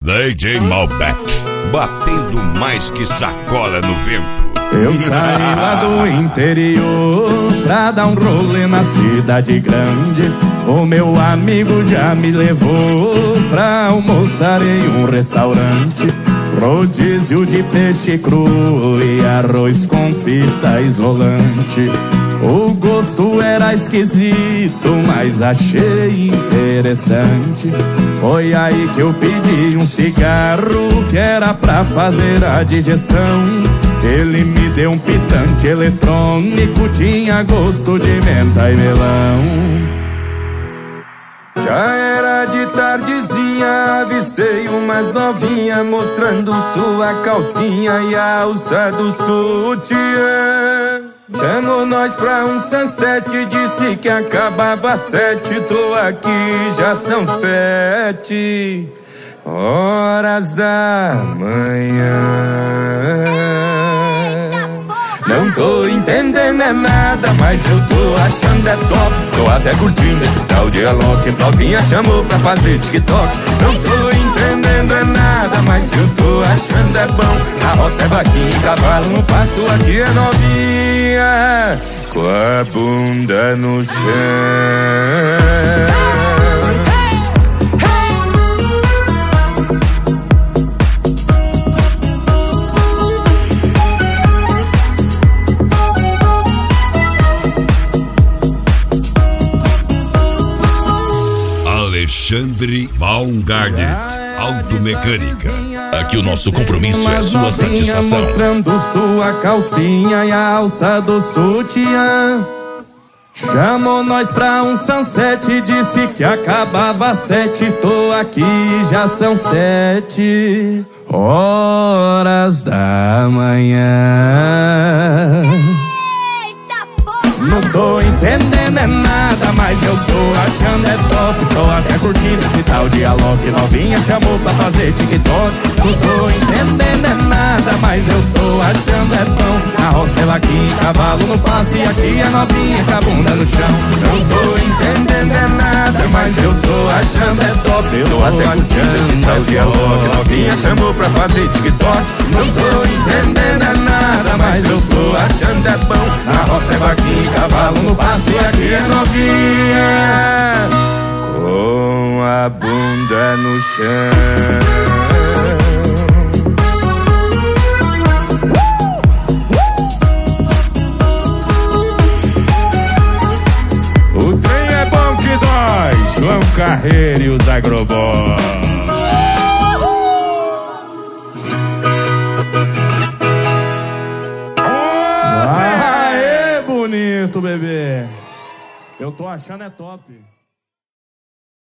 DJ Malbec, batendo mais que sacola no vento. Eu saí lá do interior pra dar um rolê na cidade grande. O meu amigo já me levou pra almoçar em um restaurante. Rodízio de peixe cru e arroz com fita isolante. O gosto era esquisito, mas achei interessante. Foi aí que eu pedi um cigarro que era pra fazer a digestão. Ele me deu um pitante eletrônico, tinha gosto de menta e melão. Já era de tardezinha, avistei umas novinha mostrando sua calcinha e a alça do sutiã. Chamou nós pra um sunset, disse que acabava às 7. Tô aqui, já são 7 horas da manhã. Não tô entendendo é nada, mas eu tô achando é top. Tô até curtindo esse tal de Alok. Novinha chamou pra fazer TikTok. Não tô entendendo é nada, mas eu tô achando é bom. A roça é vaquinha, cavalo no pasto, aqui é novinha com a bunda no chão. Alexandre Baumgartner, Automecânica. Aqui o nosso compromisso é a sua satisfação. Mostrando sua calcinha e a alça do sutiã. Chamou nós pra um sunset, disse que acabava às 7. Tô aqui, já são 7 horas da manhã. Não tô entendendo é nada, mas eu tô achando é top. Tô até curtindo esse tal de Alok. Novinha chamou pra fazer TikTok. Não tô entendendo é nada, mas eu tô achando é bom. A roça é vaquinha, cavalo no pasto, e aqui é novinha com a bunda no chão. Não tô entendendo é nada, mas eu tô achando é top. Eu tô até curtindo esse tal de Alok. Novinha chamou pra fazer TikTok. Não tô entendendo é nada, mas eu tô achando é bom. A roça é vaquinha, cavalo no pasto, e aqui é novinha com a bunda no chão. O trem é bom que dói, João Carreiro e os Agroboy. Aê, bonito, bebê. Eu tô achando é top.